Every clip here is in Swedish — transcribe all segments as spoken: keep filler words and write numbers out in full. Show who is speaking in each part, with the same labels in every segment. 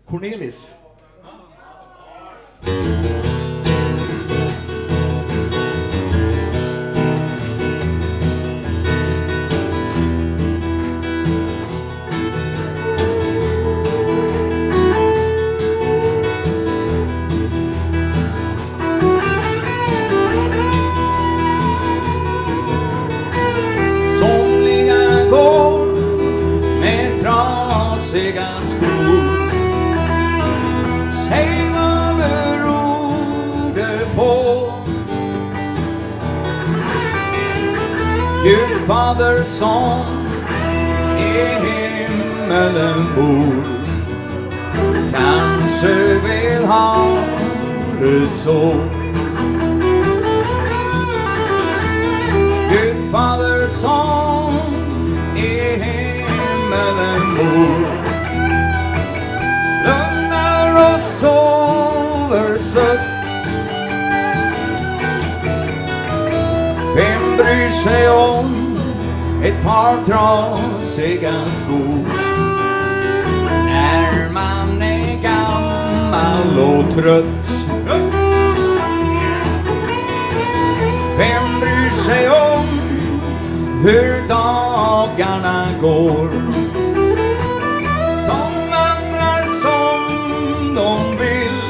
Speaker 1: Cornelis.
Speaker 2: Somliga går med trasiga skor. Säg vad beror det på? Gud fader som i himmelen bor kanske vill ha det så. Gud fader som i himmelen bor lugnar och sover sött. Vem bryr sig om ett par trasiga skor när man är gammal och trött? Vem bryr sig om hur dagarna går? De vandrar som de vill.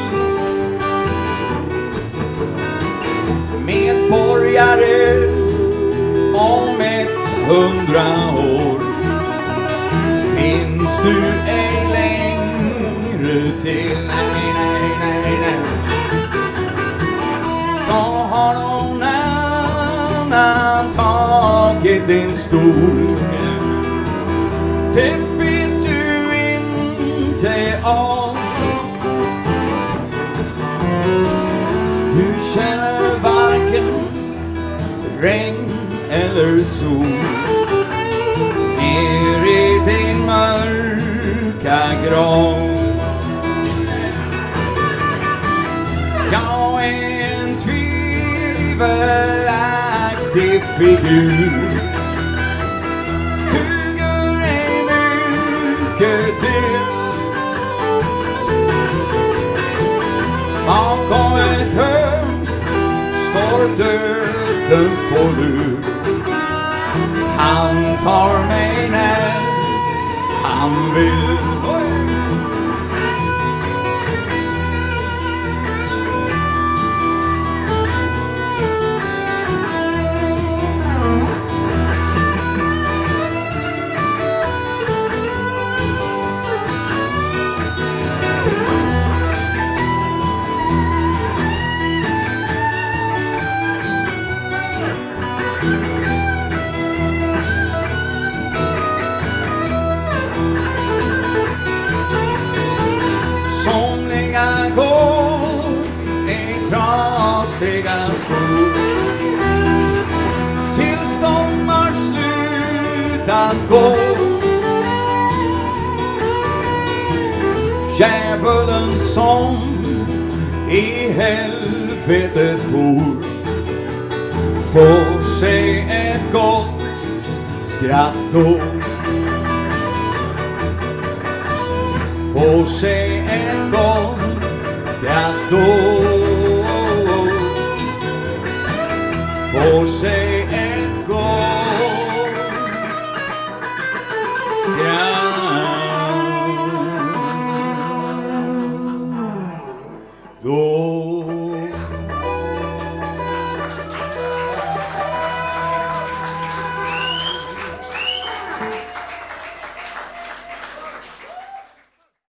Speaker 2: Medborgare om ett hundra år finns du ej längre till. Nej, nej, nej, nej. Då har någon annan tagit din stol. Det vet du inte av. Du känner varken regn eller sol ner i din mörka grav. Jag är en tvivelaktig figur. Duger ej mycket till. Bakom ett hörn står döden på lur. Han tar mig när han vill. Somliga går i trasiga skor tills de har slutat gå. Djävulen som i helvetet bor får sig ett gott skratt då. Får sig ett gott skratt då. Får sig ett gott skratt då.